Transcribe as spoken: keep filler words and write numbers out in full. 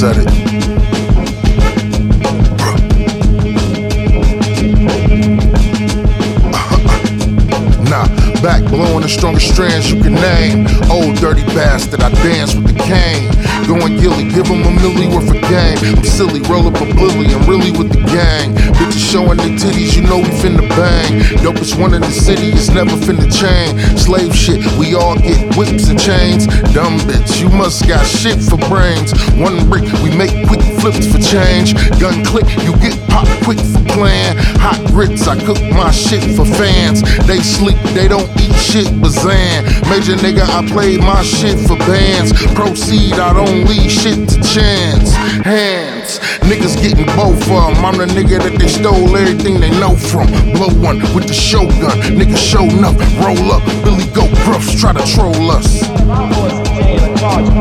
said it. Nah, back blowing the strongest strands you can name. Old dirty bastard, I dance with the cane. Going gilly, give him a milli worth of game. I'm silly, roll up a blilly, I'm really with the gang. Bitches showing their titties, you know we finna bang. Dopest one in the city is never finna chain. Slave shit, we all get whips and chains. Dumb bitch, you must got shit for brains. One brick, we make quick flips for change. Gun click, you get popped quick for playing. Hot grits, I cook my shit for fans. They sleep, they don't eat shit but Zan. Major nigga, I played my shit for bands. Proceed, I don't leave shit to chance. Hands, niggas getting both of them. I'm the nigga that they stole everything they know from. Blow one with the shotgun, nigga show enough. Roll up, Billy Goat Gruffs try to troll us.